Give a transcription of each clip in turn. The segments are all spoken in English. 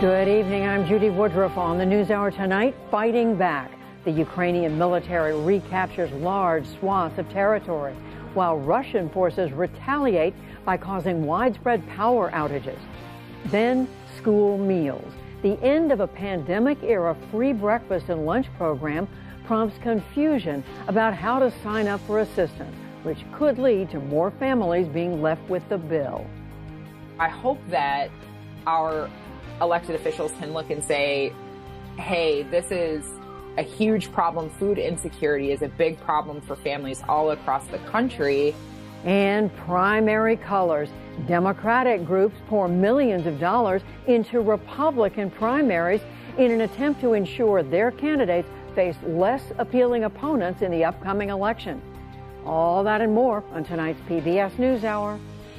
Good evening. I'm Judy Woodruff. On the NewsHour tonight, fighting back. The Ukrainian military recaptures large swaths of territory, while Russian forces retaliate by causing widespread power outages. Then, school meals. The end of a pandemic-era free breakfast and lunch program prompts confusion about how to sign up for assistance, which could lead to more families being left with the bill. I hope that our elected officials can look and say, hey, this is a huge problem. Food insecurity is a big problem for families all across the country. And primary colors. Democratic groups pour millions of dollars into Republican primaries in an attempt to ensure their candidates face less appealing opponents in the upcoming election. All that and more on tonight's PBS NewsHour.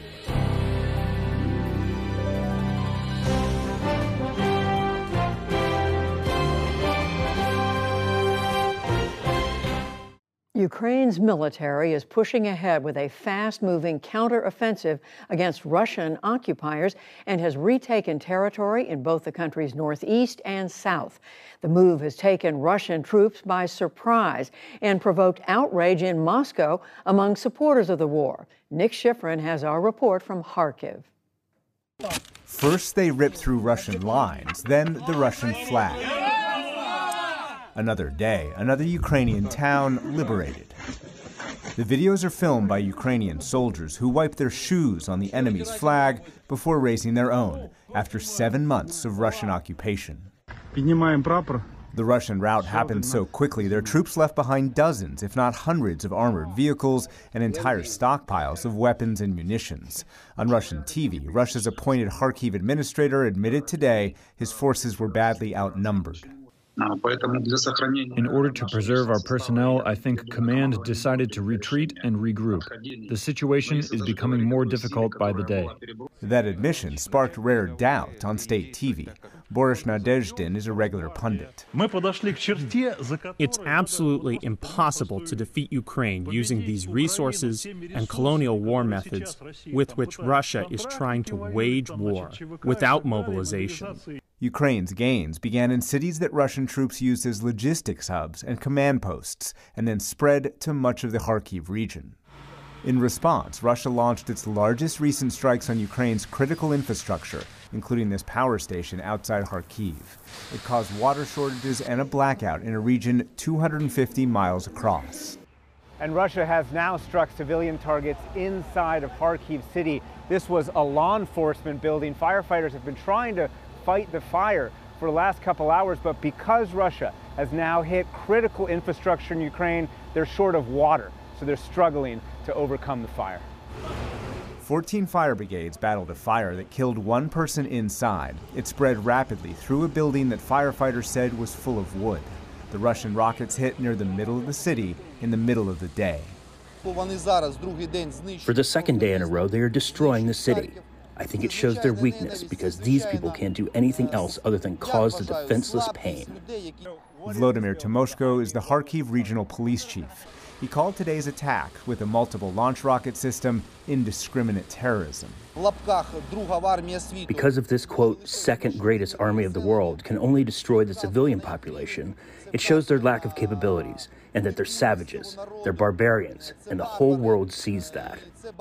Ukraine's military is pushing ahead with a fast-moving counteroffensive against Russian occupiers and has retaken territory in both the country's northeast and south. The move has taken Russian troops by surprise and provoked outrage in Moscow among supporters of the war. Nick Schifrin has our report from Kharkiv. First, they ripped through Russian lines, then the Russian flag. Another day, another Ukrainian town liberated. The videos are filmed by Ukrainian soldiers who wipe their shoes on the enemy's flag before raising their own after 7 months of Russian occupation. The Russian rout happened so quickly, their troops left behind dozens, if not hundreds, of armored vehicles and entire stockpiles of weapons and munitions. On Russian TV, Russia's appointed Kharkiv administrator admitted today his forces were badly outnumbered. In order to preserve our personnel, I think command decided to retreat and regroup. The situation is becoming more difficult by the day. That admission sparked rare doubt on state TV. Boris Nadezhdin is a regular pundit. It's absolutely impossible to defeat Ukraine using these resources and colonial war methods with which Russia is trying to wage war without mobilization. Ukraine's gains began in cities that Russian troops used as logistics hubs and command posts, and then spread to much of the Kharkiv region. In response, Russia launched its largest recent strikes on Ukraine's critical infrastructure, including this power station outside Kharkiv. It caused water shortages and a blackout in a region 250 miles across. And Russia has now struck civilian targets inside of Kharkiv city. This was a law enforcement building. Firefighters have been trying to fight the fire for the last couple hours, but because Russia has now hit critical infrastructure in Ukraine, they're short of water, so they're struggling to overcome the fire. 14 fire brigades battled a fire that killed one person inside. It spread rapidly through a building that firefighters said was full of wood. The Russian rockets hit near the middle of the city in the middle of the day. For the second day in a row, they are destroying the city. I think it shows their weakness because these people can't do anything else other than cause the defenseless pain. Vladimir Timoshko is the Kharkiv regional police chief. He called today's attack with a multiple launch rocket system indiscriminate terrorism. Because of this, quote, second greatest army of the world can only destroy the civilian population, it shows their lack of capabilities and that they're savages, they're barbarians, and the whole world sees that.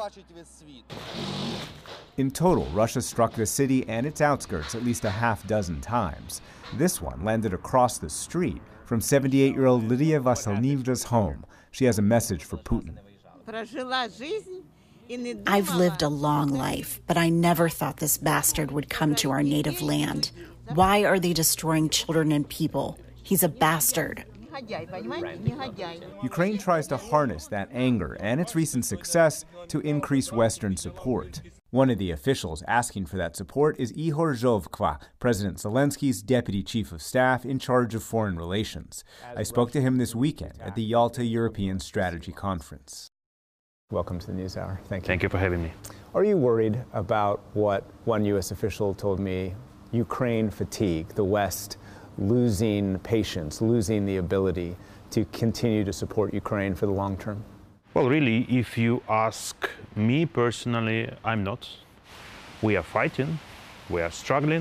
In total, Russia struck the city and its outskirts at least a half-dozen times. This one landed across the street from 78-year-old Lydia Vasilnivna's home. She has a message for Putin. I've lived a long life, but I never thought this bastard would come to our native land. Why are they destroying children and people? He's a bastard. Ukraine tries to harness that anger and its recent success to increase Western support. One of the officials asking for that support is Ihor Zhovkva, President Zelensky's deputy chief of staff in charge of foreign relations. I spoke to him this weekend at the Yalta European Strategy Conference. Welcome to the NewsHour. Thank you. Thank you for having me. Are you worried about what one U.S. official told me, Ukraine fatigue, the West losing patience, losing the ability to continue to support Ukraine for the long term? Well, really, if you ask me personally, I'm not. We are fighting, we are struggling,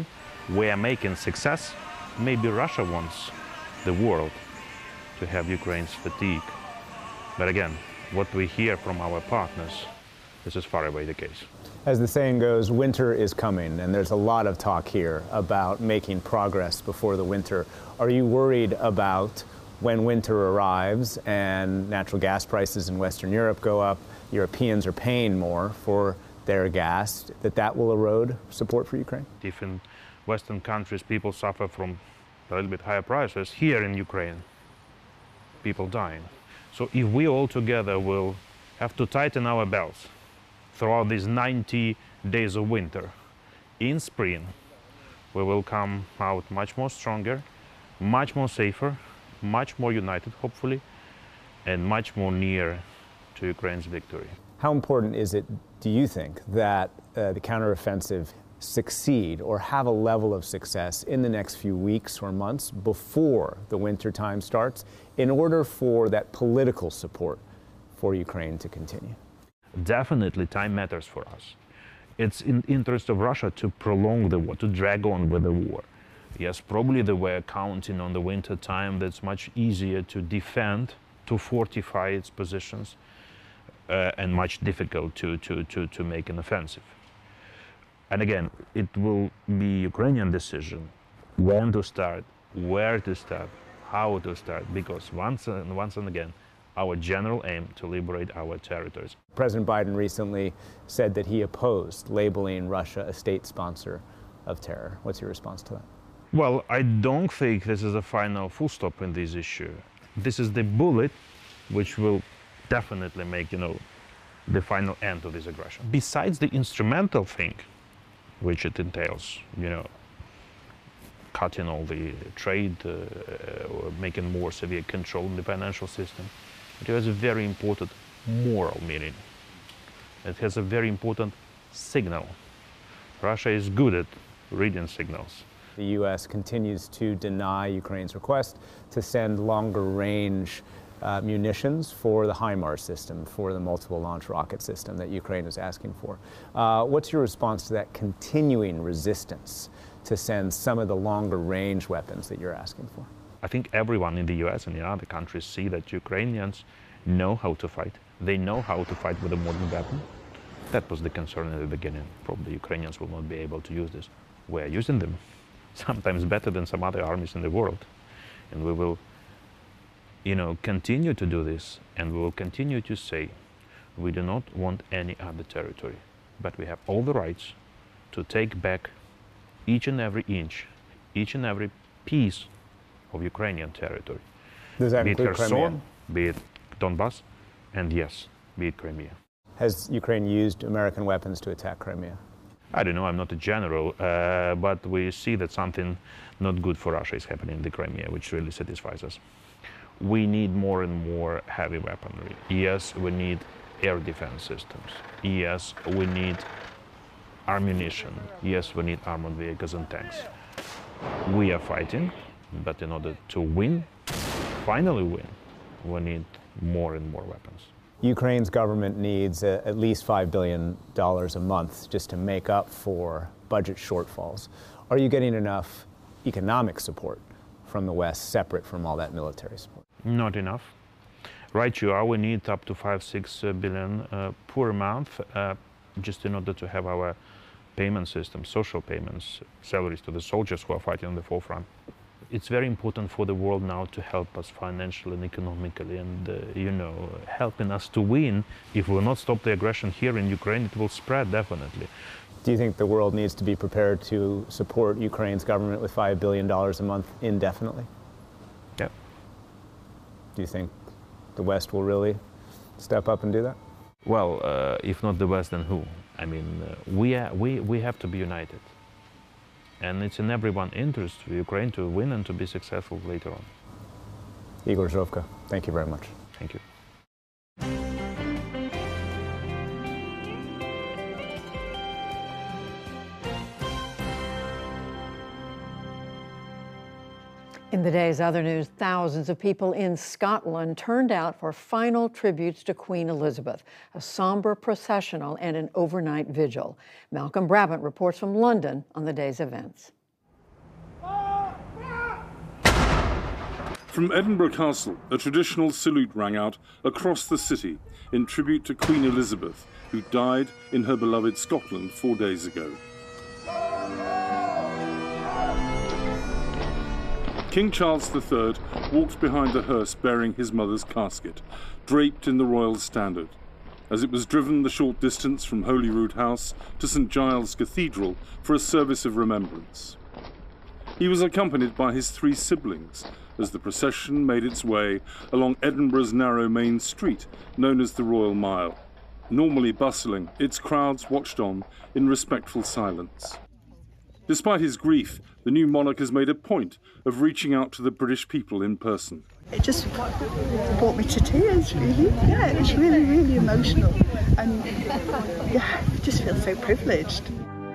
we are making success, maybe Russia wants the world to have Ukraine's fatigue. But again, what we hear from our partners, this is far away the case. As the saying goes, winter is coming, and there's a lot of talk here about making progress before the winter. Are you worried about when winter arrives and natural gas prices in Western Europe go up, Europeans are paying more for their gas, that will erode support for Ukraine? If in Western countries people suffer from a little bit higher prices, here in Ukraine, people dying. So if we all together will have to tighten our belts throughout these 90 days of winter, in spring, we will come out much more stronger, much more safer, much more united, hopefully, and much more near to Ukraine's victory. How important is it, do you think, that the counteroffensive succeed or have a level of success in the next few weeks or months before the winter time starts in order for that political support for Ukraine to continue? Definitely time matters for us. It's in the interest of Russia to prolong the war, to drag on with the war. Yes, probably they were counting on the winter time that's much easier to defend, to fortify its positions, and much difficult to make an offensive. And again, it will be Ukrainian decision when to start, where to start, how to start, because once and again, our general aim to liberate our territories. President Biden recently said that he opposed labeling Russia a state sponsor of terror. What's your response to that? Well, I don't think this is a final full stop in this issue. This is the bullet which will definitely make, the final end of this aggression. Besides the instrumental thing, which it entails, cutting all the trade or making more severe control in the financial system, it has a very important moral meaning. It has a very important signal. Russia is good at reading signals. The U.S. continues to deny Ukraine's request to send longer-range munitions for the HIMARS system, for the multiple launch rocket system that Ukraine is asking for. What's your response to that continuing resistance to send some of the longer-range weapons that you're asking for? I think everyone in the U.S. and in other countries see that Ukrainians know how to fight. They know how to fight with a modern weapon. That was the concern at the beginning. Probably Ukrainians will not be able to use this. We're using them, sometimes better than some other armies in the world. And we will, continue to do this, and we will continue to say, we do not want any other territory, but we have all the rights to take back each and every inch, each and every piece of Ukrainian territory. Does that be include it Kherson, Crimea? be it Donbass, and yes, be it Crimea. Has Ukraine used American weapons to attack Crimea? I don't know, I'm not a general, but we see that something not good for Russia is happening in the Crimea, which really satisfies us. We need more and more heavy weaponry. Yes, we need air defense systems. Yes, we need ammunition. Yes, we need armored vehicles and tanks. We are fighting, but in order to win, finally win, we need more and more weapons. Ukraine's government needs at least $5 billion a month just to make up for budget shortfalls. Are you getting enough economic support from the West separate from all that military support? Not enough. Right you are, we need up to $5-6 billion per month just in order to have our payment system, social payments, salaries to the soldiers who are fighting on the forefront. It's very important for the world now to help us financially and economically and, helping us to win. If we will not stop the aggression here in Ukraine, it will spread definitely. Do you think the world needs to be prepared to support Ukraine's government with $5 billion a month indefinitely? Yeah. Do you think the West will really step up and do that? Well, if not the West, then who? I mean, we have to be united. And it's in everyone's interest for Ukraine to win and to be successful later on. Igor Zhovko, thank you very much. Thank you. In the day's other news, thousands of people in Scotland turned out for final tributes to Queen Elizabeth, a somber processional and an overnight vigil. Malcolm Brabant reports from London on the day's events. From Edinburgh Castle, a traditional salute rang out across the city in tribute to Queen Elizabeth, who died in her beloved Scotland 4 days ago. King Charles III walked behind the hearse bearing his mother's casket, draped in the royal standard, as it was driven the short distance from Holyrood House to St Giles Cathedral for a service of remembrance. He was accompanied by his 3 siblings as the procession made its way along Edinburgh's narrow main street known as the Royal Mile. Normally bustling, its crowds watched on in respectful silence. Despite his grief, the new monarch has made a point of reaching out to the British people in person. It just brought me to tears, really. Yeah, it was really, really emotional. And yeah, I just feel so privileged.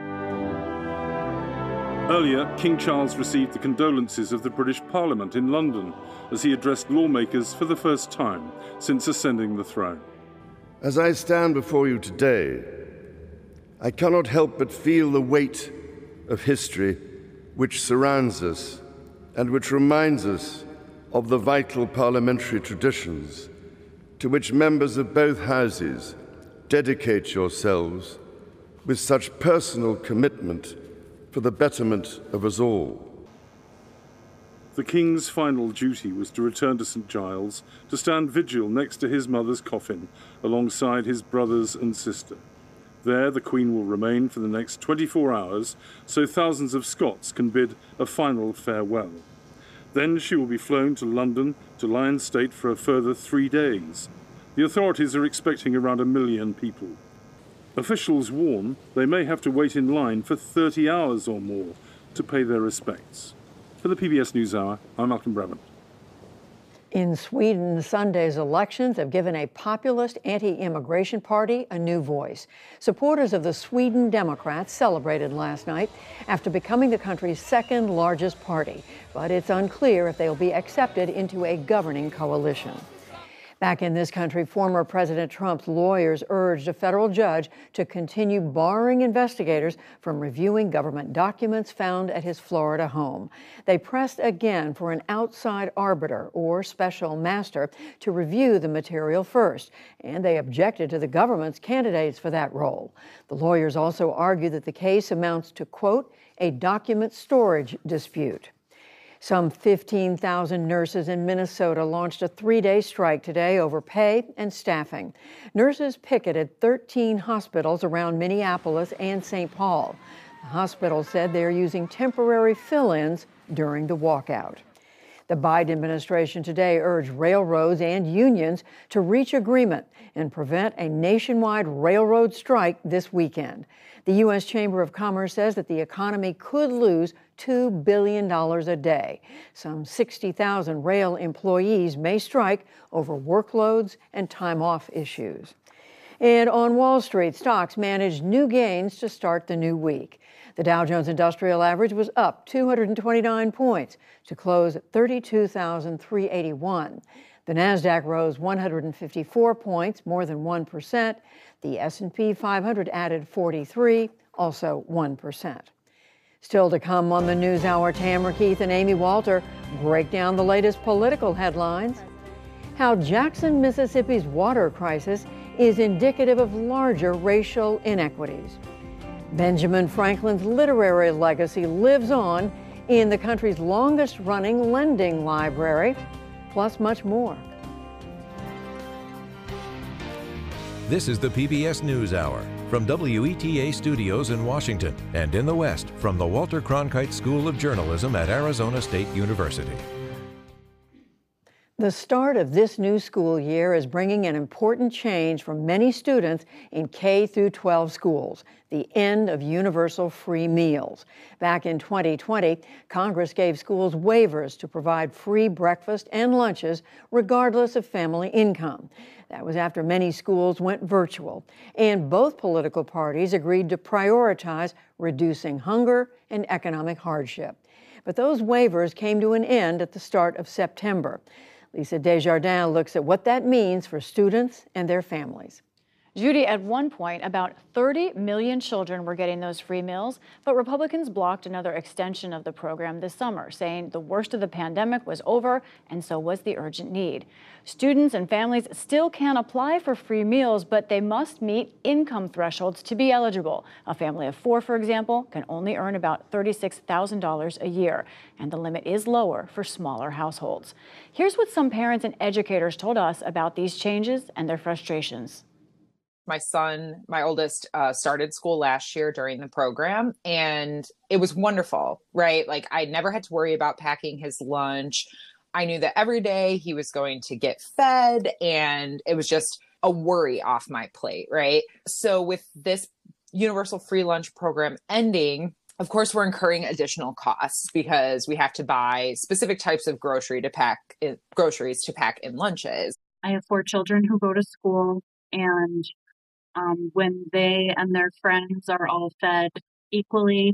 Earlier, King Charles received the condolences of the British Parliament in London as he addressed lawmakers for the first time since ascending the throne. As I stand before you today, I cannot help but feel the weight of history which surrounds us and which reminds us of the vital parliamentary traditions to which members of both houses dedicate yourselves with such personal commitment for the betterment of us all. The King's final duty was to return to St Giles to stand vigil next to his mother's coffin alongside his brothers and sister. There, the Queen will remain for the next 24 hours so thousands of Scots can bid a final farewell. Then she will be flown to London to lie in state for a further 3 days. The authorities are expecting around 1 million people. Officials warn they may have to wait in line for 30 hours or more to pay their respects. For the PBS NewsHour, I'm Malcolm Brabant. In Sweden, Sunday's elections have given a populist anti-immigration party a new voice. Supporters of the Sweden Democrats celebrated last night after becoming the country's second largest party, but it's unclear if they'll be accepted into a governing coalition. Back in this country, former President Trump's lawyers urged a federal judge to continue barring investigators from reviewing government documents found at his Florida home. They pressed again for an outside arbiter or special master to review the material first, and they objected to the government's candidates for that role. The lawyers also argued that the case amounts to, quote, a document storage dispute. Some 15,000 nurses in Minnesota launched a 3-day strike today over pay and staffing. Nurses picketed 13 hospitals around Minneapolis and St. Paul. The hospital said they're using temporary fill-ins during the walkout. The Biden administration today urged railroads and unions to reach agreement and prevent a nationwide railroad strike this weekend. The U.S. Chamber of Commerce says that the economy could lose $2 billion a day. Some 60,000 rail employees may strike over workloads and time off issues. And on Wall Street, stocks managed new gains to start the new week. The Dow Jones Industrial Average was up 229 points to close at 32,381. The Nasdaq rose 154 points, more than 1%. The S&P 500 added 43, also 1%. Still to come on the NewsHour, Tamara Keith and Amy Walter break down the latest political headlines. How Jackson, Mississippi's water crisis is indicative of larger racial inequities. Benjamin Franklin's literary legacy lives on in the country's longest-running lending library, plus much more. This is the PBS NewsHour from WETA Studios in Washington and in the West from the Walter Cronkite School of Journalism at Arizona State University. The start of this new school year is bringing an important change for many students in K through 12 schools, the end of universal free meals. Back in 2020, Congress gave schools waivers to provide free breakfast and lunches regardless of family income. That was after many schools went virtual, and both political parties agreed to prioritize reducing hunger and economic hardship. But those waivers came to an end at the start of September. Lisa Desjardins looks at what that means for students and their families. Judy, at one point, about 30 million children were getting those free meals, but Republicans blocked another extension of the program this summer, saying the worst of the pandemic was over, and so was the urgent need. Students and families still can apply for free meals, but they must meet income thresholds to be eligible. A family of 4, for example, can only earn about $36,000 a year, and the limit is lower for smaller households. Here's what some parents and educators told us about these changes and their frustrations. My son, my oldest, started school last year during the program, and it was wonderful, right? Like, I never had to worry about packing his lunch. I knew that every day he was going to get fed, and it was just a worry off my plate, right? So with this universal free lunch program ending, of course, we're incurring additional costs because we have to buy specific types of groceries to pack in lunches. I have 4 children who go to school, and when they and their friends are all fed equally,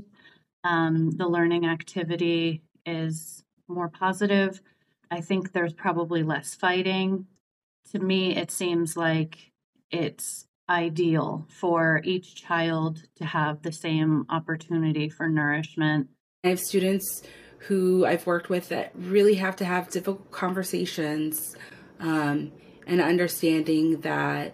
the learning activity is more positive. I think there's probably less fighting. To me, it seems like it's ideal for each child to have the same opportunity for nourishment. I have students who I've worked with that really have to have difficult conversations and understanding that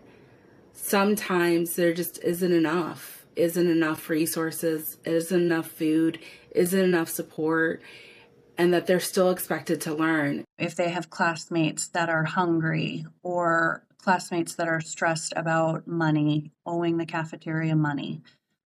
sometimes there just isn't enough resources, isn't enough food, isn't enough support, and that they're still expected to learn. If they have classmates that are hungry or classmates that are stressed about money, owing the cafeteria money,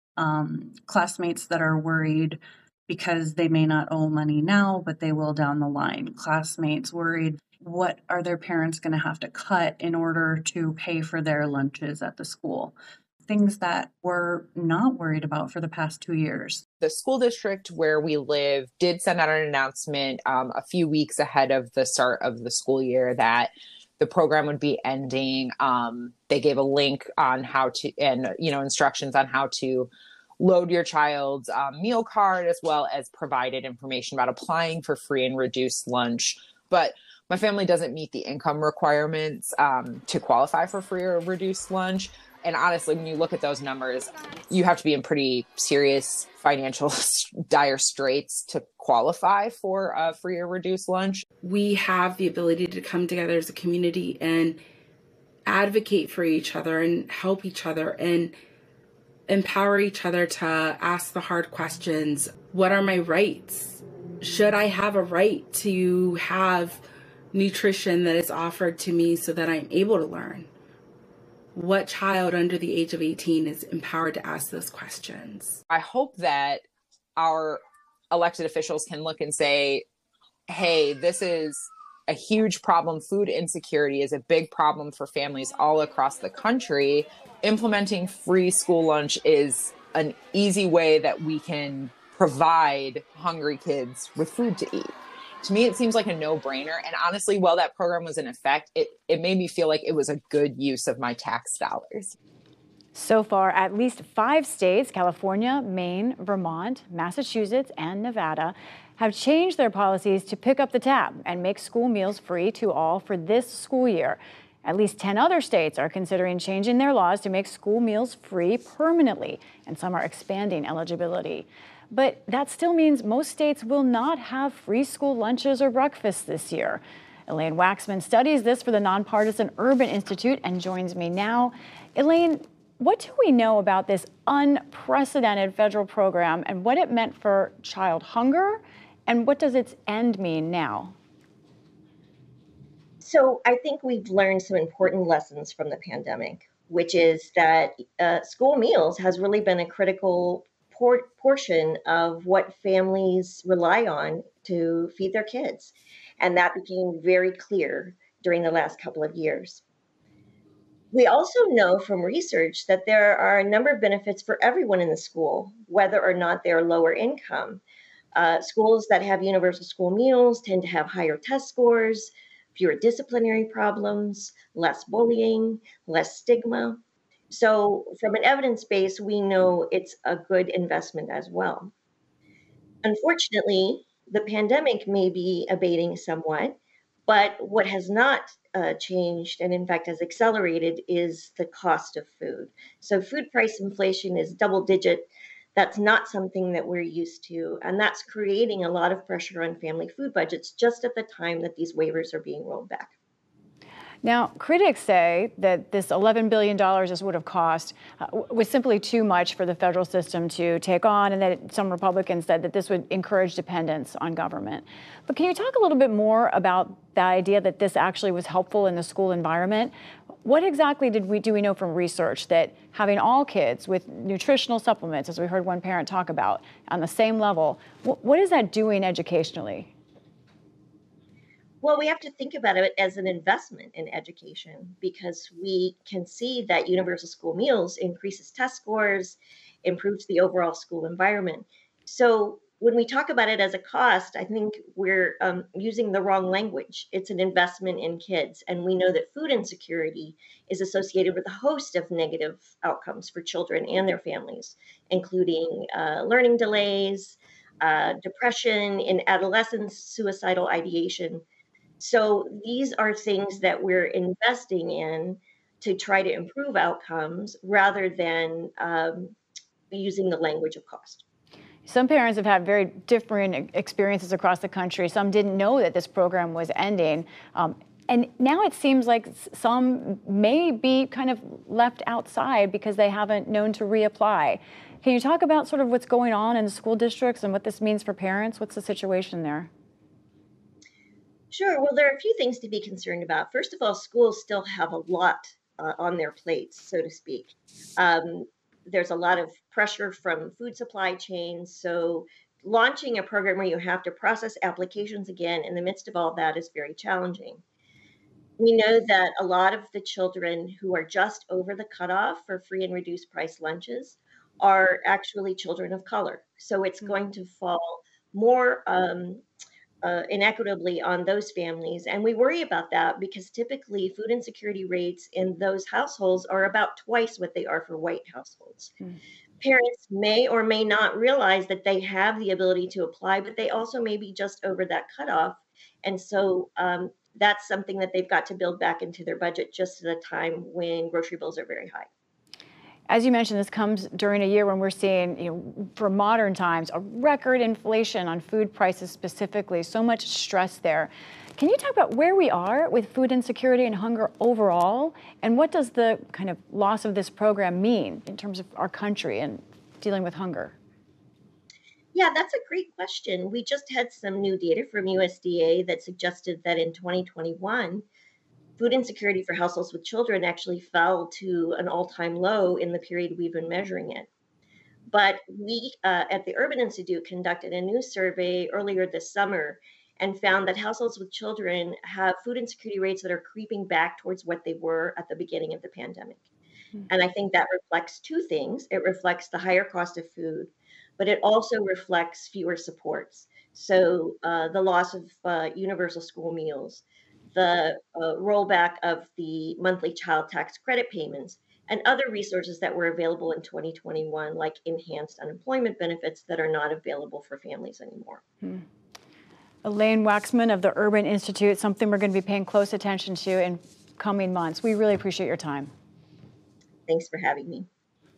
classmates that are worried because they may not owe money now, but they will down the line, classmates worried what are their parents going to have to cut in order to pay for their lunches at the school? Things that we're not worried about for the past 2 years. The school district where we live did send out an announcement a few weeks ahead of the start of the school year that the program would be ending. They gave a link on how to, and instructions on how to load your child's meal card, as well as provided information about applying for free and reduced lunch. But my family doesn't meet the income requirements to qualify for free or reduced lunch. And honestly, when you look at those numbers, you have to be in pretty serious financial dire straits to qualify for a free or reduced lunch. We have the ability to come together as a community and advocate for each other and help each other and empower each other to ask the hard questions. What are my rights? Should I have a right to have nutrition that is offered to me so that I'm able to learn? What child under the age of 18 is empowered to ask those questions? I hope that our elected officials can look and say, hey, this is a huge problem. Food insecurity is a big problem for families all across the country. Implementing free school lunch is an easy way that we can provide hungry kids with food to eat. To me, it seems like a no-brainer. And honestly, while that program was in effect, it made me feel like it was a good use of my tax dollars. So far, at least 5 states, California, Maine, Vermont, Massachusetts, and Nevada, have changed their policies to pick up the tab and make school meals free to all for this school year. At least 10 other states are considering changing their laws to make school meals free permanently, and some are expanding eligibility. But that still means most states will not have free school lunches or breakfasts this year. Elaine Waxman studies this for the nonpartisan Urban Institute and joins me now. Elaine, what do we know about this unprecedented federal program and what it meant for child hunger? And what does its end mean now? So I think we've learned some important lessons from the pandemic, which is that school meals has really been a critical portion of what families rely on to feed their kids. And that became very clear during the last couple of years. We also know from research that there are a number of benefits for everyone in the school, whether or not they're lower income. Schools that have universal school meals tend to have higher test scores, fewer disciplinary problems, less bullying, less stigma. So from an evidence base, we know it's a good investment as well. Unfortunately, the pandemic may be abating somewhat, but what has not changed and in fact has accelerated is the cost of food. So food price inflation is double digit. That's not something that we're used to. And that's creating a lot of pressure on family food budgets just at the time that these waivers are being rolled back. Now, critics say that this $11 billion this would have cost was simply too much for the federal system to take on, and that some Republicans said that this would encourage dependence on government. But can you talk a little bit more about the idea that this actually was helpful in the school environment? What exactly do we know from research that having all kids with nutritional supplements, as we heard one parent talk about, on the same level, what is that doing educationally? Well, we have to think about it as an investment in education because we can see that universal school meals increases test scores, improves the overall school environment. So when we talk about it as a cost, I think we're using the wrong language. It's an investment in kids. And we know that food insecurity is associated with a host of negative outcomes for children and their families, including learning delays, depression in adolescence, suicidal ideation. So these are things that we're investing in to try to improve outcomes rather than using the language of cost. Some parents have had very different experiences across the country. Some didn't know that this program was ending. And now it seems like some may be kind of left outside because they haven't known to reapply. Can you talk about sort of what's going on in the school districts and what this means for parents? What's the situation there? Sure. Well, there are a few things to be concerned about. First of all, schools still have a lot on their plates, so to speak. There's a lot of pressure from food supply chains. So launching a program where you have to process applications again in the midst of all that is very challenging. We know that a lot of the children who are just over the cutoff for free and reduced price lunches are actually children of color. So it's going to fall more inequitably on those families. And we worry about that because typically food insecurity rates in those households are about twice what they are for white households. Parents may or may not realize that they have the ability to apply, but they also may be just over that cutoff. And so that's something that they've got to build back into their budget just at a time when grocery bills are very high. As you mentioned, this comes during a year when we're seeing, for modern times, a record inflation on food prices specifically, so much stress there. Can you talk about where we are with food insecurity and hunger overall? And what does the kind of loss of this program mean in terms of our country and dealing with hunger? Yeah, that's a great question. We just had some new data from USDA that suggested that in 2021, food insecurity for households with children actually fell to an all-time low in the period we've been measuring it. But we at the Urban Institute conducted a new survey earlier this summer and found that households with children have food insecurity rates that are creeping back towards what they were at the beginning of the pandemic. And I think that reflects two things. It reflects the higher cost of food, but it also reflects fewer supports. So the loss of universal school meals, the rollback of the monthly child tax credit payments, and other resources that were available in 2021, like enhanced unemployment benefits that are not available for families anymore. Elaine Waxman of the Urban Institute, something we're going to be paying close attention to in coming months. We really appreciate your time. Thanks for having me.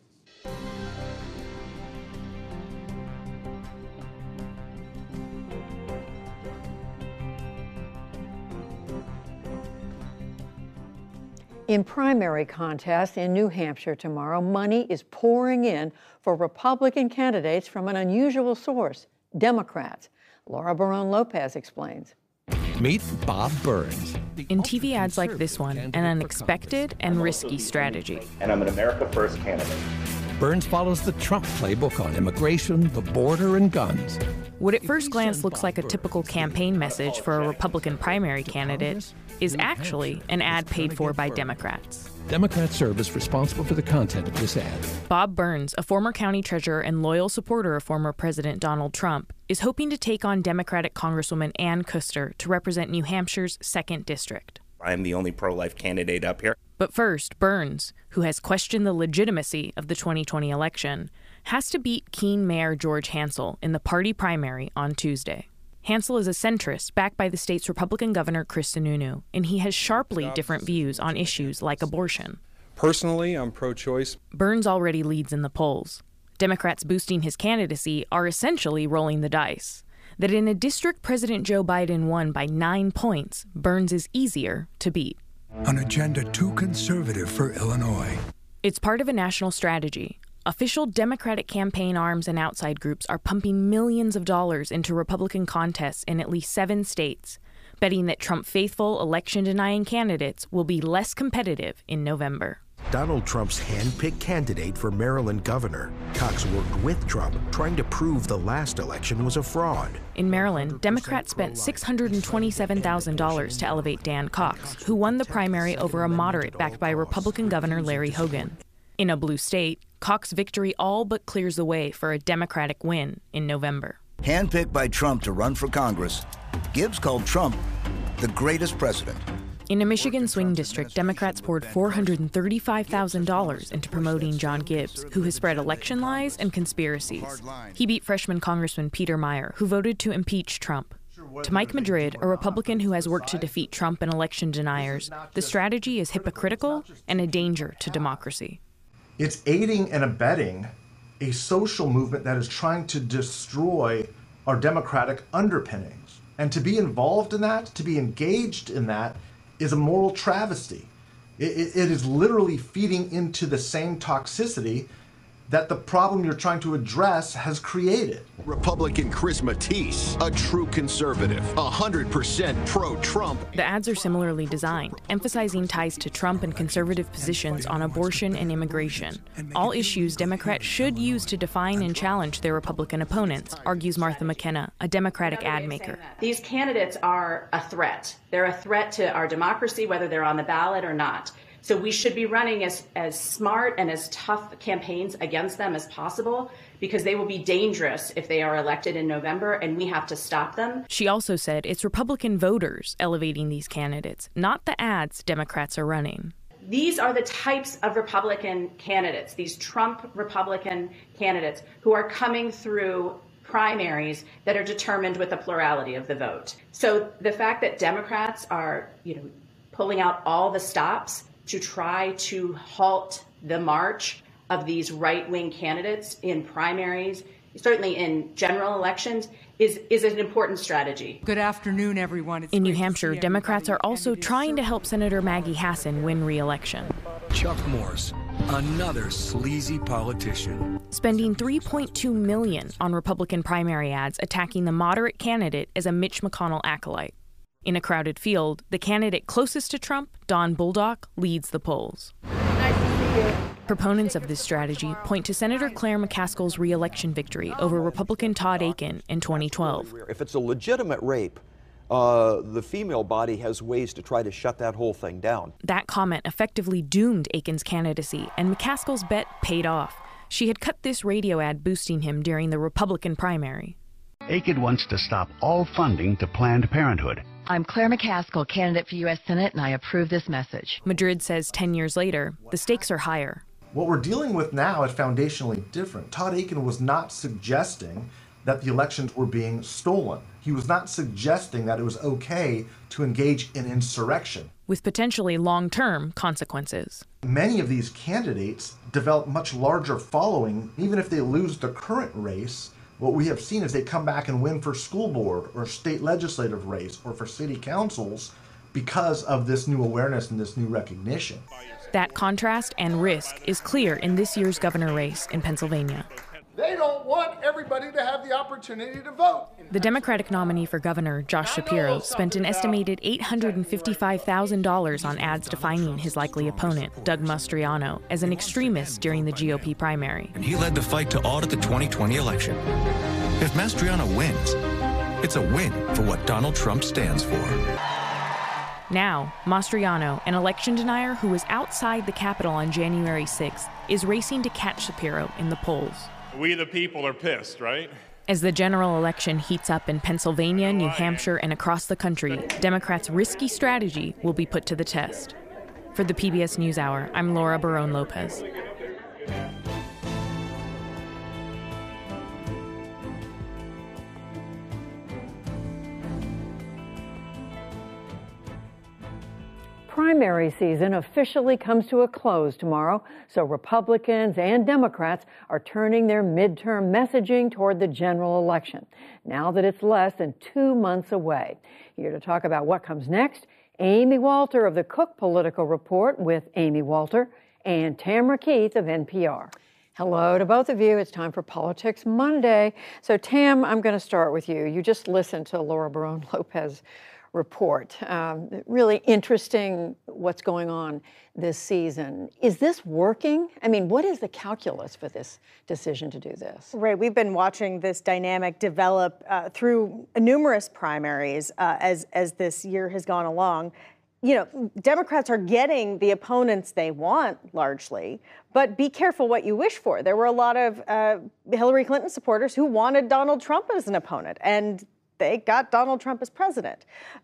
In primary contests in New Hampshire tomorrow, money is pouring in for Republican candidates from an unusual source, Democrats. Laura Barone-Lopez explains. Meet Bob Burns. In TV ads like this one, an unexpected and risky strategy. And I'm an America First candidate. Burns follows the Trump playbook on immigration, the border, and guns. What at first glance looks like a typical campaign message for a Republican primary candidate is actually an ad paid for by Democrats. Democrat Service responsible for the content of this ad. Bob Burns, a former county treasurer and loyal supporter of former President Donald Trump, is hoping to take on Democratic Congresswoman Ann Kuster to represent New Hampshire's 2nd District. I'm the only pro-life candidate up here. But first, Burns, who has questioned the legitimacy of the 2020 election, has to beat Keene Mayor George Hansel in the party primary on Tuesday. Hansel is a centrist backed by the state's Republican governor, Chris Sununu, and he has sharply different views on issues like abortion. Personally, I'm pro-choice. Burns already leads in the polls. Democrats boosting his candidacy are essentially rolling the dice. That in a district President Joe Biden won by 9 points, Burns is easier to beat. An agenda too conservative for Illinois. It's part of a national strategy. Official Democratic campaign arms and outside groups are pumping millions of dollars into Republican contests in at least 7 states, betting that Trump-faithful, election-denying candidates will be less competitive in November. Donald Trump's hand-picked candidate for Maryland governor, Cox worked with Trump, trying to prove the last election was a fraud. In Maryland, Democrats spent $627,000 to elevate Dan Cox, who won the primary over a moderate backed by Republican Governor Larry Hogan. In a blue state, Cox's victory all but clears the way for a Democratic win in November. Handpicked by Trump to run for Congress, Gibbs called Trump the greatest president. In a Michigan swing district, Democrats poured $435,000 into promoting John Gibbs, who has spread election lies and conspiracies. He beat freshman Congressman Peter Meijer, who voted to impeach Trump. To Mike Madrid, a Republican who has worked to defeat Trump and election deniers, the strategy is hypocritical and a danger to democracy. It's aiding and abetting a social movement that is trying to destroy our democratic underpinnings. And to be involved in that, to be engaged in that, is a moral travesty. It is literally feeding into the same toxicity that the problem you're trying to address has created. Republican Chris Matisse, a true conservative, 100% pro-Trump. The ads are similarly designed, emphasizing ties to Trump and conservative positions on abortion and immigration, all issues Democrats should use to define and challenge their Republican opponents, argues Martha McKenna, a Democratic ad maker. These candidates are a threat. They're a threat to our democracy, whether they're on the ballot or not. So we should be running as smart and as tough campaigns against them as possible, because they will be dangerous if they are elected in November, and we have to stop them. She also said it's Republican voters elevating these candidates, not the ads Democrats are running. These are the types of Republican candidates, these Trump Republican candidates who are coming through primaries that are determined with a plurality of the vote. So the fact that Democrats are, pulling out all the stops to try to halt the march of these right-wing candidates in primaries, certainly in general elections, is an important strategy. Good afternoon, everyone. In New Hampshire, Democrats are also trying to help Senator Maggie Hassan win re-election. Chuck Morse, another sleazy politician. Spending $3.2 million on Republican primary ads attacking the moderate candidate as a Mitch McConnell acolyte. In a crowded field, the candidate closest to Trump, Don Bulldog, leads the polls. Nice to see you. Proponents of this strategy point to Senator Claire McCaskill's re-election victory over Republican Todd Akin in 2012. If it's a legitimate rape, the female body has ways to try to shut that whole thing down. That comment effectively doomed Akin's candidacy, and McCaskill's bet paid off. She had cut this radio ad boosting him during the Republican primary. Akin wants to stop all funding to Planned Parenthood. I'm Claire McCaskill, candidate for U.S. Senate, and I approve this message. Madrid says 10 years later, the stakes are higher. What we're dealing with now is foundationally different. Todd Akin was not suggesting that the elections were being stolen. He was not suggesting that it was okay to engage in insurrection, with potentially long-term consequences. Many of these candidates develop much larger following. Even if they lose the current race, what we have seen is they come back and win for school board or state legislative race or for city councils because of this new awareness and this new recognition. That contrast and risk is clear in this year's governor race in Pennsylvania. They don't want everybody to have the opportunity to vote. The Democratic nominee for governor, Josh Shapiro, spent an estimated $855,000 on ads defining his likely opponent, Doug Mastriano, as an extremist during the GOP primary. And he led the fight to audit the 2020 election. If Mastriano wins, it's a win for what Donald Trump stands for. Now, Mastriano, an election denier who was outside the Capitol on January 6th, is racing to catch Shapiro in the polls. We the people are pissed, right? As the general election heats up in Pennsylvania, New Hampshire, and across the country, Democrats' risky strategy will be put to the test. For the PBS NewsHour, I'm Laura Barone-Lopez. primary season officially comes to a close tomorrow, so Republicans and Democrats are turning their midterm messaging toward the general election, now that it's less than 2 months away. Here to talk about what comes next, Amy Walter of the Cook Political Report with Amy Walter and Tamara Keith of NPR. Hello to both of you. It's time for Politics Monday. So, Tam, I'm going to start with you. You just listened to Laura Barone-Lopez report. Really interesting what's going on this season. Is this working? I mean, what is the calculus for this decision to do this? Right. We've been watching this dynamic develop through numerous primaries as this year has gone along. You know, Democrats are getting the opponents they want largely, but be careful what you wish for. There were a lot of Hillary Clinton supporters who wanted Donald Trump as an opponent, and they got Donald Trump as president.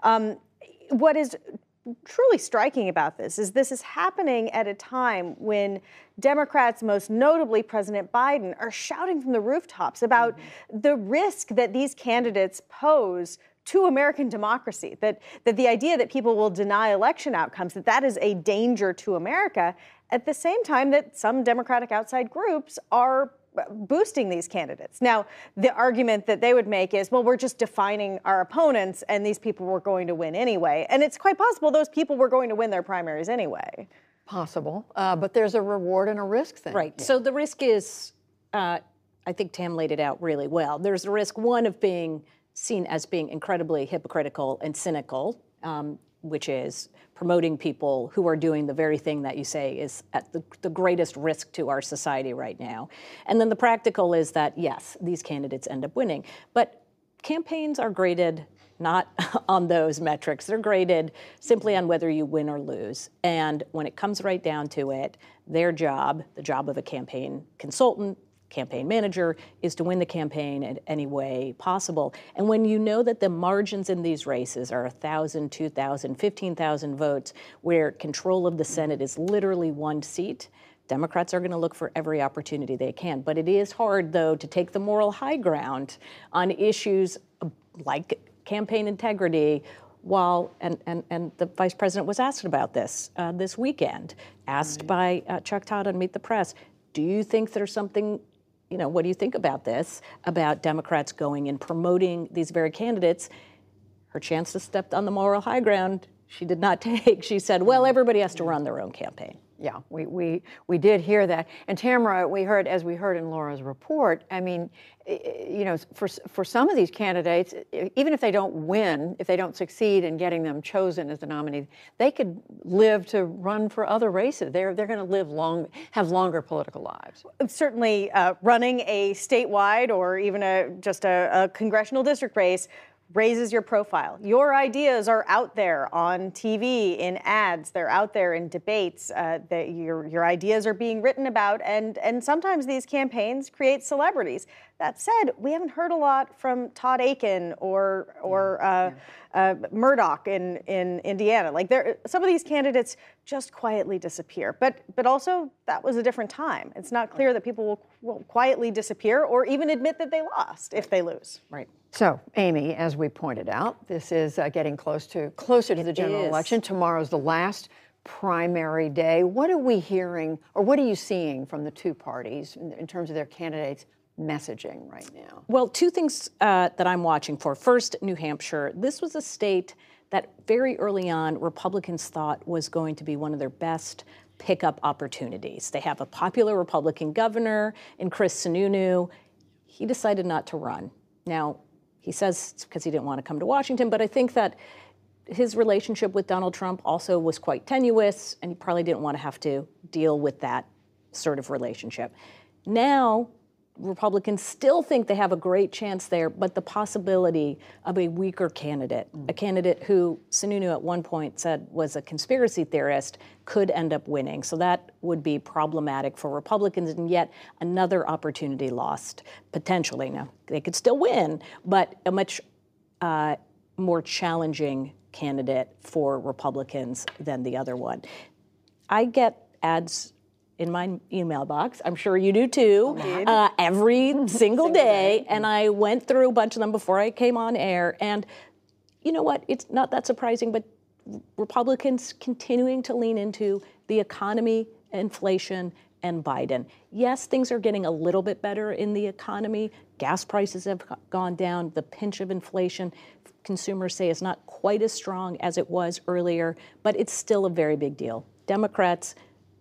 What is truly striking about this is happening at a time when Democrats, most notably President Biden, are shouting from the rooftops about the risk that these candidates pose to American democracy, that the idea that people will deny election outcomes, that is a danger to America, at the same time that some Democratic outside groups are boosting these candidates. Now, the argument that they would make is, well, we're just defining our opponents and these people were going to win anyway. And it's quite possible those people were going to win their primaries anyway. Possible, but there's a reward and a risk thing. Right, so the risk is, I think Tam laid it out really well. There's a risk, one, of being seen as being incredibly hypocritical and cynical, which is promoting people who are doing the very thing that you say is at the greatest risk to our society right now. And then the practical is that, yes, these candidates end up winning. But campaigns are graded not on those metrics. They're graded simply on whether you win or lose. And when it comes right down to it, their job, the job of a campaign consultant, campaign manager, is to win the campaign in any way possible. And when you know that the margins in these races are 1,000, 2,000, 15,000 votes, where control of the Senate is literally one seat, Democrats are going to look for every opportunity they can. But it is hard, though, to take the moral high ground on issues like campaign integrity, while, and the vice president was asked about this this weekend, asked by Chuck Todd on Meet the Press, do you think there's something, you know, what do you think about this, about Democrats going and promoting these very candidates? Her chance to step on the moral high ground, she did not take. She said, well, everybody has to run their own campaign. Yeah, we did hear that. And Tamara, as we heard in Laura's report, I mean, you know, for some of these candidates, even if they don't win, if they don't succeed in getting them chosen as the nominee, they could live to run for other races. They're going to live have longer political lives. Certainly, running a statewide or even just a congressional district race raises your profile. Your ideas are out there on TV, in ads, they're out there in debates, your ideas are being written about, and sometimes these campaigns create celebrities. That said, we haven't heard a lot from Todd Akin or Murdoch in Indiana. Like, some of these candidates just quietly disappear. But also, that was a different time. It's not clear that people will quietly disappear or even admit that they lost if they lose. Right. So, Amy, as we pointed out, this is getting closer to the general election. Tomorrow's the last primary day. What are we hearing, or what are you seeing from the two parties in terms of their candidates' messaging right now? Well, two things that I'm watching for. First, New Hampshire. This was a state that very early on Republicans thought was going to be one of their best pickup opportunities. They have a popular Republican governor in Chris Sununu. He decided not to run. Now, he says it's because he didn't want to come to Washington, but I think that his relationship with Donald Trump also was quite tenuous, and he probably didn't want to have to deal with that sort of relationship. Now, Republicans still think they have a great chance there, but the possibility of a weaker candidate, a candidate who Sununu at one point said was a conspiracy theorist, could end up winning. So that would be problematic for Republicans, and yet another opportunity lost, potentially. Now, they could still win, but a much more challenging candidate for Republicans than the other one. I get ads in my email box, I'm sure you do too, every single day. And I went through a bunch of them before I came on air. And you know what? It's not that surprising, but Republicans continuing to lean into the economy, inflation, and Biden. Yes, things are getting a little bit better in the economy. Gas prices have gone down. The pinch of inflation, consumers say, is not quite as strong as it was earlier, but it's still a very big deal. Democrats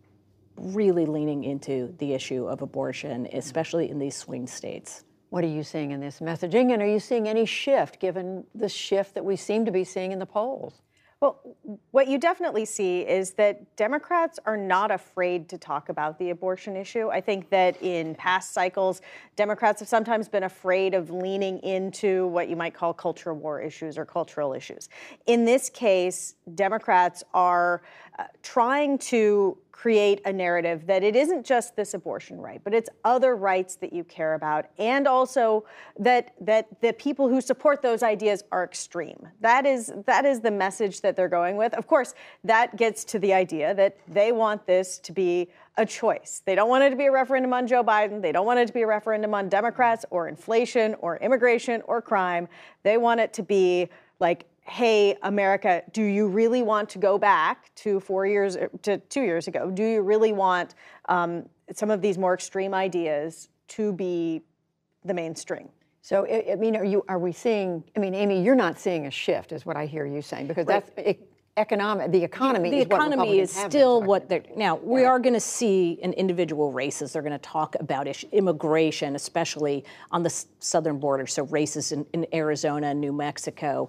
really leaning into the issue of abortion, especially in these swing states. What are you seeing in this messaging? And are you seeing any shift, given the shift that we seem to be seeing in the polls? Well, what you definitely see is that Democrats are not afraid to talk about the abortion issue. I think that in past cycles, Democrats have sometimes been afraid of leaning into what you might call culture war issues or cultural issues. In this case, Democrats are trying to create a narrative that it isn't just this abortion right, but it's other rights that you care about, and also that the people who support those ideas are extreme. That is the message that they're going with. Of course, that gets to the idea that they want this to be a choice. They don't want it to be a referendum on Joe Biden. They don't want it to be a referendum on Democrats or inflation or immigration or crime. They want it to be like, hey, America, do you really want to go back to 2 years ago? Do you really want some of these more extreme ideas to be the mainstream? So, I mean, are we seeing, I mean, Amy, you're not seeing a shift is what I hear you saying, because right. The economy is still what they're, now we are going to see in individual races, they're going to talk about immigration, especially on the southern border, so races in Arizona and New Mexico.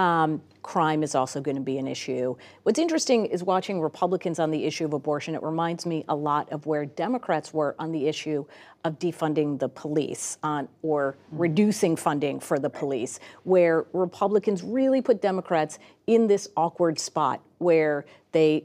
Crime is also going to be an issue. What's interesting is watching Republicans on the issue of abortion. It reminds me a lot of where Democrats were on the issue of defunding the police or reducing funding for the police, where Republicans really put Democrats in this awkward spot where they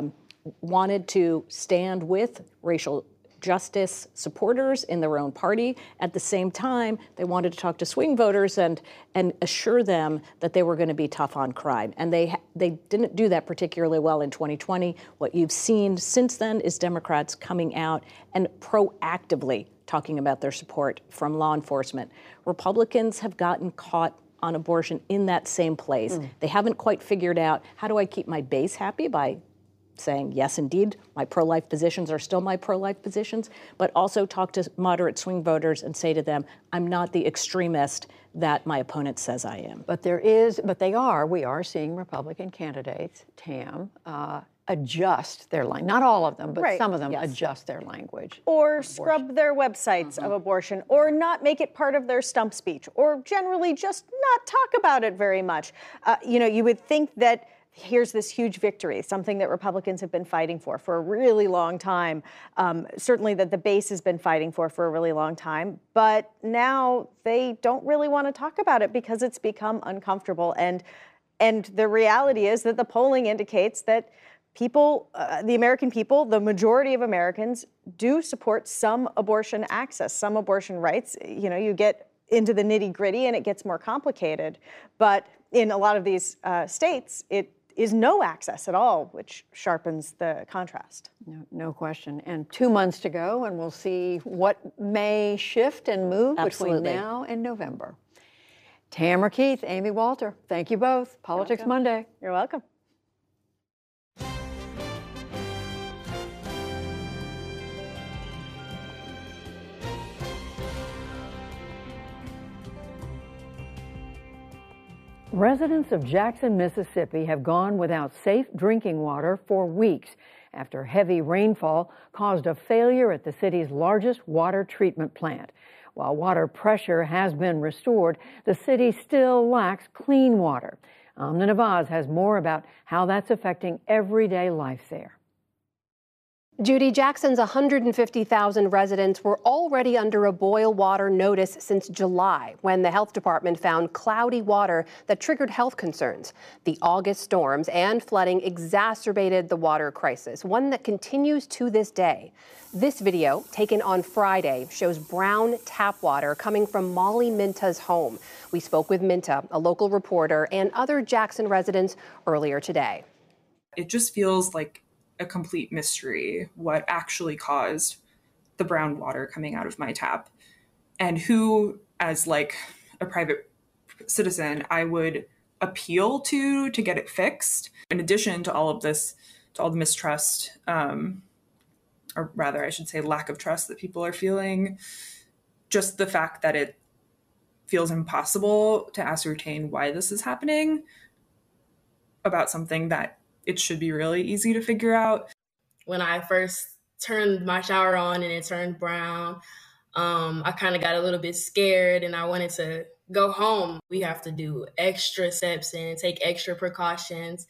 wanted to stand with racial justice supporters in their own party. At the same time, they wanted to talk to swing voters and assure them that they were going to be tough on crime. And they didn't do that particularly well in 2020. What you've seen since then is Democrats coming out and proactively talking about their support from law enforcement. Republicans have gotten caught on abortion in that same place. They haven't quite figured out, how do I keep my base happy by saying, yes, indeed, my pro-life positions are still my pro-life positions, but also talk to moderate swing voters and say to them, I'm not the extremist that my opponent says I am. But we are seeing Republican candidates, Tam, adjust their language. Not all of them, but some of them adjust their language. Or scrub their websites of abortion, or not make it part of their stump speech, or generally just not talk about it very much. You would think that here's this huge victory, something that Republicans have been fighting for a really long time, certainly that the base has been fighting for a really long time. But now they don't really want to talk about it because it's become uncomfortable. And the reality is that the polling indicates that people, the American people, the majority of Americans do support some abortion access, some abortion rights. You get into the nitty gritty and it gets more complicated. But in a lot of these states, it is no access at all, which sharpens the contrast. No question. And 2 months to go, and we'll see what may shift and move between now and November. Tamara Keith, Amy Walter, thank you both. Politics Monday. You're welcome. Residents of Jackson, Mississippi have gone without safe drinking water for weeks after heavy rainfall caused a failure at the city's largest water treatment plant. While water pressure has been restored, the city still lacks clean water. Amna Nawaz has more about how that's affecting everyday life there. Judy, Jackson's 150,000 residents were already under a boil water notice since July, when the health department found cloudy water that triggered health concerns. The August storms and flooding exacerbated the water crisis, one that continues to this day. This video, taken on Friday, shows brown tap water coming from Molly Minta's home. We spoke with Minta, a local reporter, and other Jackson residents earlier today. It just feels like a complete mystery what actually caused the brown water coming out of my tap, and who, as like a private citizen, I would appeal to get it fixed. In addition to all of this, to all the mistrust, or rather, I should say lack of trust that people are feeling, just the fact that it feels impossible to ascertain why this is happening about something that it should be really easy to figure out. When I first turned my shower on and it turned brown, I kind of got a little bit scared and I wanted to go home. We have to do extra steps and take extra precautions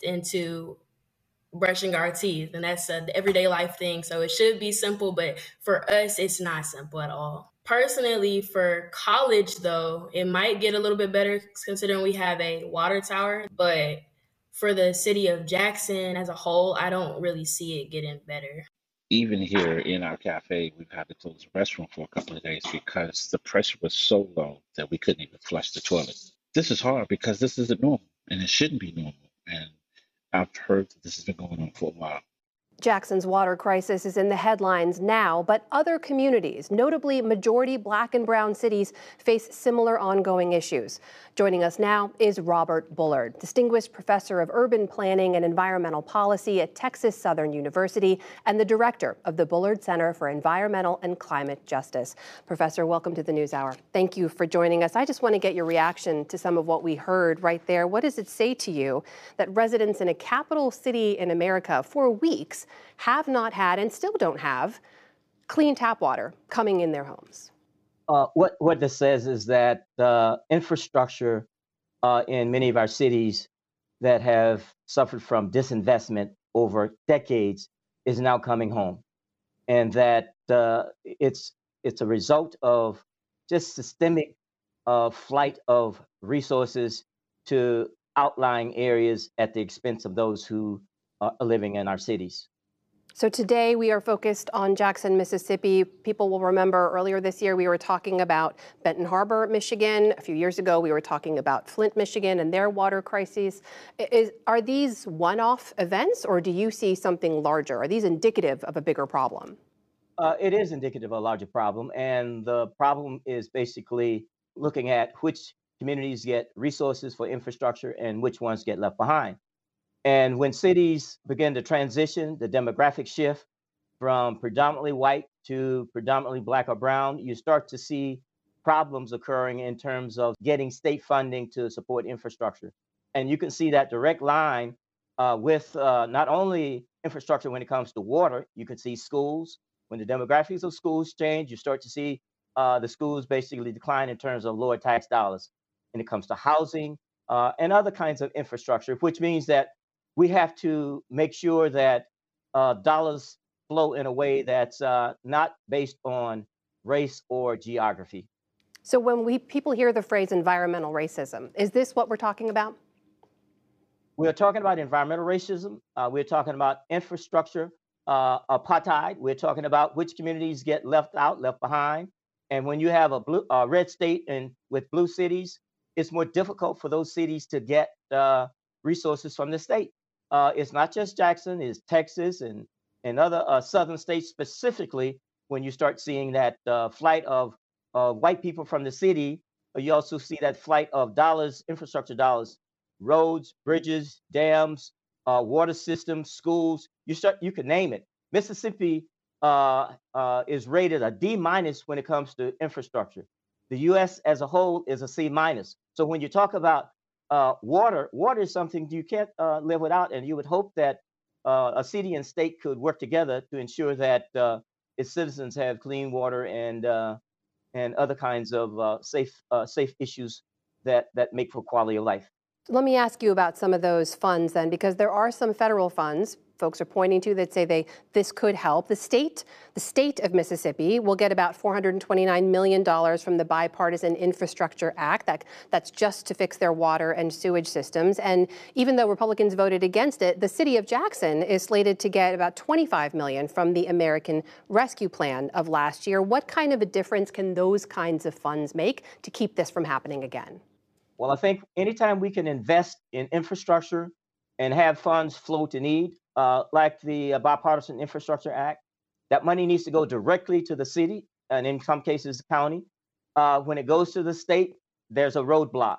into brushing our teeth. And that's an everyday life thing. So it should be simple, but for us, it's not simple at all. Personally, for college, though, it might get a little bit better considering we have a water tower. But for the city of Jackson as a whole, I don't really see it getting better. Even here in our cafe, we've had to close the restroom for a couple of days because the pressure was so low that we couldn't even flush the toilet. This is hard because this isn't normal and it shouldn't be normal. And I've heard that this has been going on for a while. Jackson's water crisis is in the headlines now, but other communities, notably majority Black and brown cities, face similar ongoing issues. Joining us now is Robert Bullard, Distinguished Professor of Urban Planning and Environmental Policy at Texas Southern University and the Director of the Bullard Center for Environmental and Climate Justice. Professor, welcome to the NewsHour. Thank you for joining us. I just want to get your reaction to some of what we heard right there. What does it say to you that residents in a capital city in America for weeks have not had and still don't have clean tap water coming in their homes? What this says is that infrastructure in many of our cities that have suffered from disinvestment over decades is now coming home, and that it's a result of just systemic flight of resources to outlying areas at the expense of those who are living in our cities. So today we are focused on Jackson, Mississippi. People will remember earlier this year we were talking about Benton Harbor, Michigan. A few years ago we were talking about Flint, Michigan and their water crises. Are these one-off events or do you see something larger? Are these indicative of a bigger problem? It is indicative of a larger problem, and the problem is basically looking at which communities get resources for infrastructure and which ones get left behind. And when cities begin to transition, the demographic shift from predominantly white to predominantly Black or brown, you start to see problems occurring in terms of getting state funding to support infrastructure. And you can see that direct line with not only infrastructure when it comes to water, you can see schools. When the demographics of schools change, you start to see the schools basically decline in terms of lower tax dollars. When it comes to housing and other kinds of infrastructure, which means that we have to make sure that dollars flow in a way that's not based on race or geography. So when people hear the phrase environmental racism, is this what we're talking about? We're talking about environmental racism. We're talking about infrastructure apartheid. We're talking about which communities get left out, left behind. And when you have a red state and with blue cities, it's more difficult for those cities to get resources from the state. It's not just Jackson, it's Texas and other southern states specifically. When you start seeing that flight of white people from the city, you also see that flight of dollars, infrastructure dollars, roads, bridges, dams, water systems, schools. You can name it. Mississippi is rated a D- when it comes to infrastructure. The U.S. as a whole is a C-. So when you talk about water is something you can't live without, and you would hope that a city and state could work together to ensure that its citizens have clean water and other kinds of safe issues that make for quality of life. Let me ask you about some of those funds then, because there are some federal funds folks are pointing to that say this could help. The state of Mississippi will get about $429 million from the Bipartisan Infrastructure Act. That's just to fix their water and sewage systems. And even though Republicans voted against it, the city of Jackson is slated to get about $25 million from the American Rescue Plan of last year. What kind of a difference can those kinds of funds make to keep this from happening again? Well, I think anytime we can invest in infrastructure and have funds flow to need, like the Bipartisan Infrastructure Act, that money needs to go directly to the city and in some cases the county. When it goes to the state, there's a roadblock.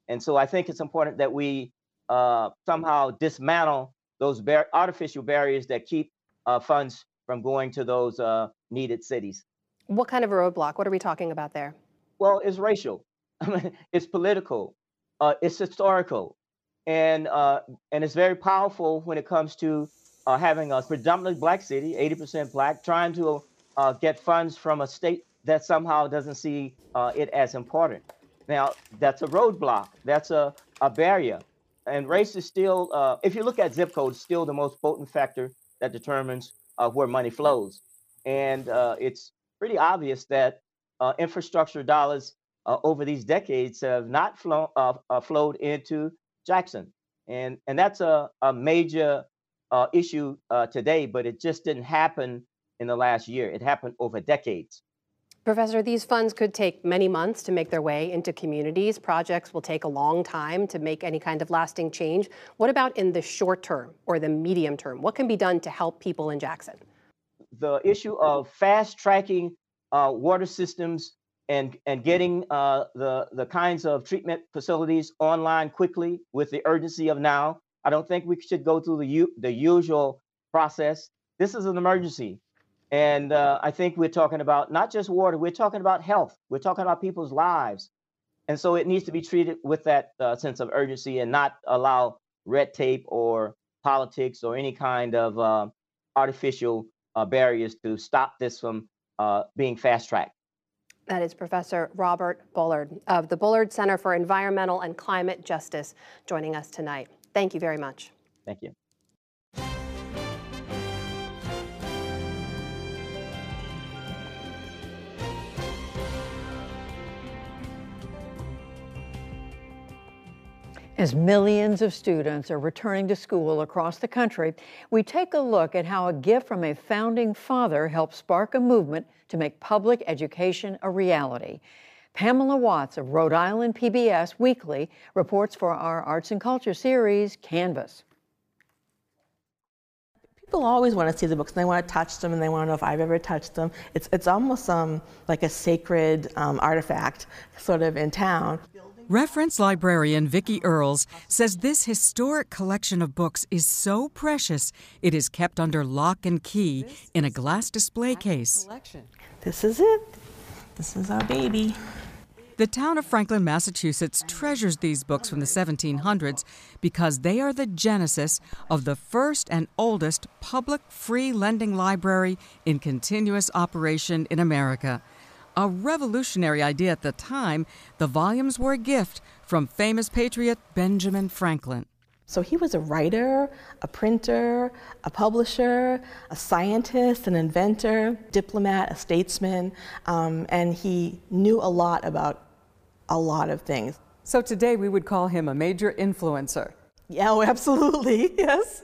And so I think it's important that we somehow dismantle those artificial barriers that keep funds from going to those needed cities. What kind of a roadblock? What are we talking about there? Well, it's racial, it's political, it's historical, and it's very powerful when it comes to having a predominantly black city, 80% black, trying to get funds from a state that somehow doesn't see it as important. Now, that's a roadblock. That's a barrier. And race is still, if you look at zip codes, still the most potent factor that determines where money flows. And it's pretty obvious that infrastructure dollars over these decades have not flowed into Jackson. And that's a major issue today, but it just didn't happen in the last year. It happened over decades. Professor, these funds could take many months to make their way into communities. Projects will take a long time to make any kind of lasting change. What about in the short term or the medium term? What can be done to help people in Jackson? The issue of fast tracking water systems and getting the kinds of treatment facilities online quickly with the urgency of now. I don't think we should go through the usual process. This is an emergency. And I think we're talking about not just water, we're talking about health. We're talking about people's lives. And so it needs to be treated with that sense of urgency and not allow red tape or politics or any kind of artificial barriers to stop this from being fast-tracked. That is Professor Robert Bullard of the Bullard Center for Environmental and Climate Justice joining us tonight. Thank you very much. Thank you. As millions of students are returning to school across the country, we take a look at how a gift from a founding father helped spark a movement to make public education a reality. Pamela Watts of Rhode Island PBS Weekly reports for our Arts and Culture series, Canvas. People always want to see the books and they want to touch them and they want to know if I've ever touched them. It's almost like a sacred artifact sort of in town. Reference librarian Vicki Earls says this historic collection of books is so precious it is kept under lock and key in a glass display case. This is it. This is our baby. The town of Franklin, Massachusetts treasures these books from the 1700s because they are the genesis of the first and oldest public free lending library in continuous operation in America. A revolutionary idea at the time, the volumes were a gift from famous patriot Benjamin Franklin. So he was a writer, a printer, a publisher, a scientist, an inventor, diplomat, a statesman, and he knew a lot about a lot of things. So today we would call him a major influencer. Yeah, oh, absolutely, yes.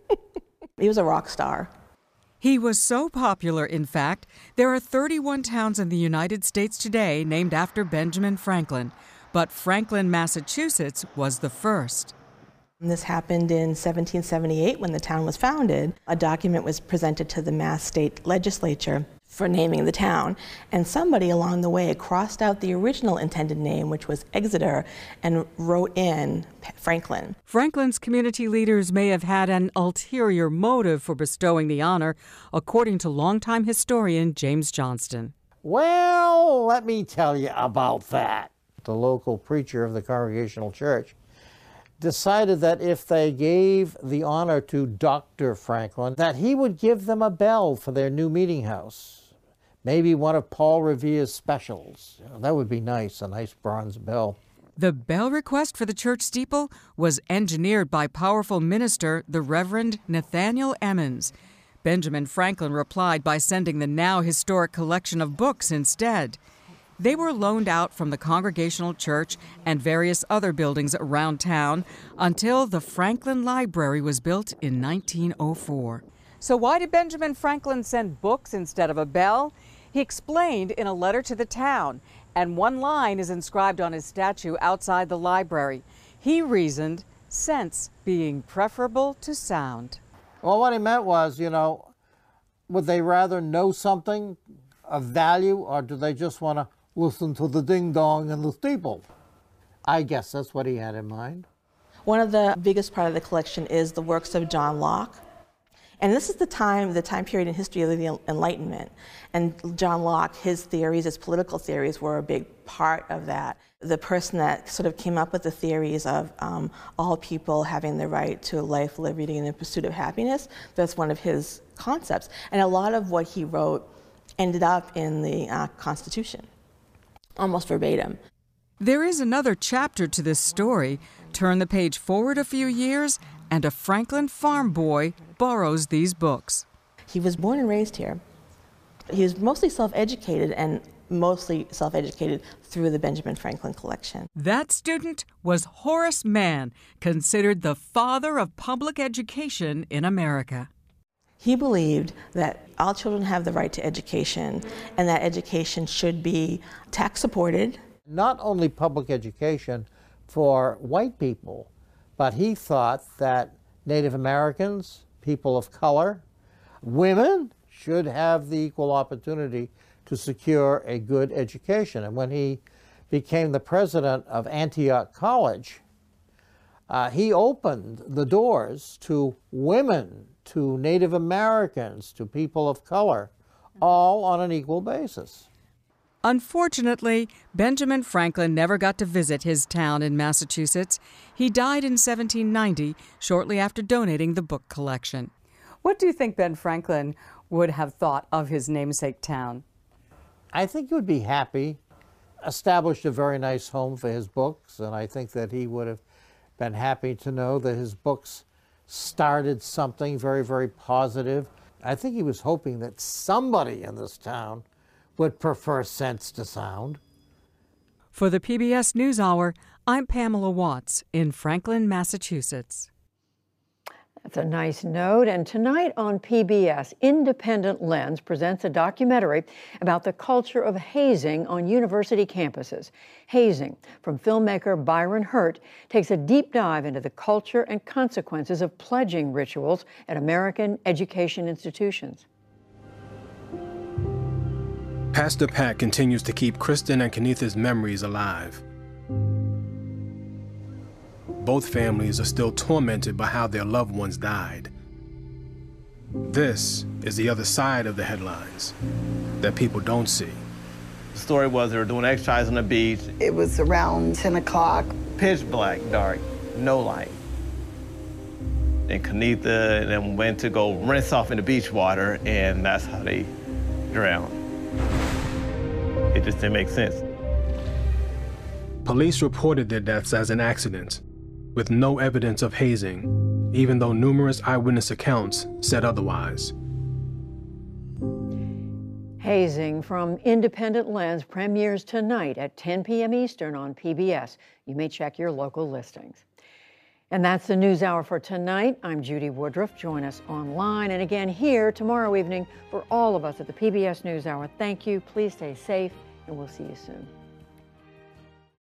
He was a rock star. He was so popular, in fact, there are 31 towns in the United States today named after Benjamin Franklin, but Franklin, Massachusetts was the first. This happened in 1778 when the town was founded. A document was presented to the Mass state legislature for naming the town, and somebody along the way crossed out the original intended name, which was Exeter, and wrote in Franklin. Franklin's community leaders may have had an ulterior motive for bestowing the honor, according to longtime historian James Johnston. Well, let me tell you about that. The local preacher of the Congregational Church decided that if they gave the honor to Dr. Franklin, that he would give them a bell for their new meeting house. Maybe one of Paul Revere's specials. That would be nice, a nice bronze bell. The bell request for the church steeple was engineered by powerful minister, the Reverend Nathaniel Emmons. Benjamin Franklin replied by sending the now historic collection of books instead. They were loaned out from the Congregational Church and various other buildings around town until the Franklin Library was built in 1904. So why did Benjamin Franklin send books instead of a bell? He explained in a letter to the town, and one line is inscribed on his statue outside the library. He reasoned sense being preferable to sound. Well, what he meant was, would they rather know something of value, or do they just want to listen to the ding-dong and the steeple? I guess that's what he had in mind. One of the biggest part of the collection is the works of John Locke. And this is the time period in history of the Enlightenment. And John Locke, his theories, his political theories, were a big part of that. The person that sort of came up with the theories of all people having the right to life, liberty, and the pursuit of happiness, that's one of his concepts. And a lot of what he wrote ended up in the Constitution, almost verbatim. There is another chapter to this story. Turn the page forward a few years, and a Franklin farm boy borrows these books. He was born and raised here. He was mostly self-educated through the Benjamin Franklin collection. That student was Horace Mann, considered the father of public education in America. He believed that all children have the right to education, and that education should be tax-supported. Not only public education for white people, but he thought that Native Americans, people of color, women should have the equal opportunity to secure a good education. And when he became the president of Antioch College, he opened the doors to women, to Native Americans, to people of color, all on an equal basis. Unfortunately, Benjamin Franklin never got to visit his town in Massachusetts. He died in 1790, shortly after donating the book collection. What do you think Ben Franklin would have thought of his namesake town? I think he would be happy, established a very nice home for his books, and I think that he would have been happy to know that his books started something very, very positive. I think he was hoping that somebody in this town would prefer sense to sound. For the PBS NewsHour, I'm Pamela Watts in Franklin, Massachusetts. That's a nice note. And tonight on PBS, Independent Lens presents a documentary about the culture of hazing on university campuses. Hazing, from filmmaker Byron Hurt, takes a deep dive into the culture and consequences of pledging rituals at American education institutions. Pastor Pat continues to keep Kristen and Kenitha's memories alive. Both families are still tormented by how their loved ones died. This is the other side of the headlines that people don't see. The story was they were doing exercise on the beach. It was around 10 o'clock. Pitch black, dark, no light. And Kenitha and them went to go rinse off in the beach water, and that's how they drowned. It just didn't make sense. Police reported their deaths as an accident, with no evidence of hazing, even though numerous eyewitness accounts said otherwise. Hazing from Independent Lens premieres tonight at 10 p.m. Eastern on PBS. You may check your local listings. And that's the NewsHour for tonight. I'm Judy Woodruff. Join us online and again here tomorrow evening for all of us at the PBS NewsHour. Thank you. Please stay safe, and we'll see you soon.